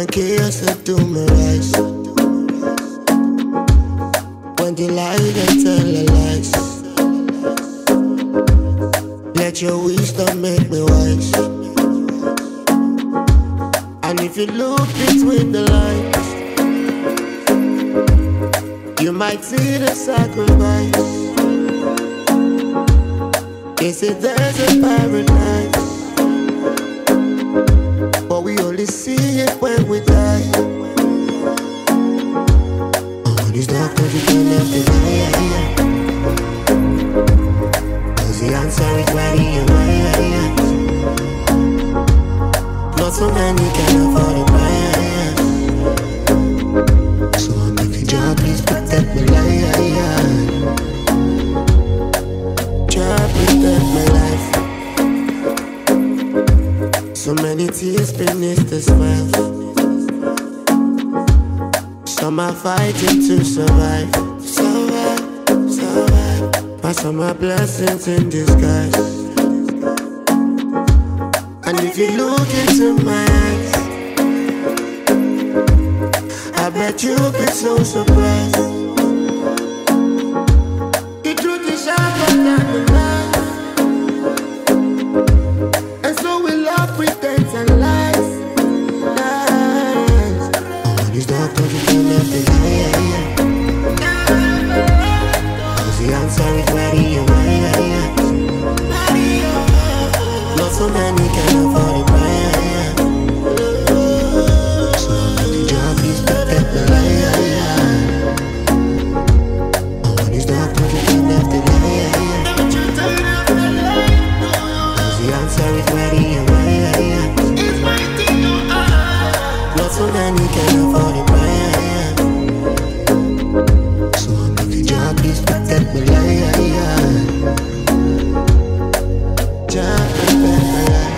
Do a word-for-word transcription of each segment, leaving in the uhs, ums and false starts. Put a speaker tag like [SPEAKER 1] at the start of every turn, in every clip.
[SPEAKER 1] chaos to do me rise. When the lie they tell the lies, let your wisdom make me wise. And if you look between the lines, you might see the sacrifice. They say there's a paradise, but we only see it when we die. Oh, these doctors, you can't have to die. Cause the answer is right in your eyes. Not so many can afford it, right? So I'm if you job, please protect me life. Job, protect my life. So many tears beneath the smile. Some are fighting to survive. Survive, survive. But some are blessings in disguise. And if you look into my eyes, I bet you'll be so surprised. The truth is sharper than the knife, and so we love pretense and lies. Lies. All these doctors you can't have to lie. Cause the answer is right in your eyes. Not so many can afford it, right? So if the job is protect the life. All these doctors you can't have to lie. Cause the answer is right in your eyes. Not so many can afford it, right? So if the job is protect the life. Job protect my life.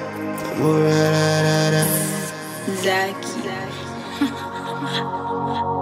[SPEAKER 2] Zaki.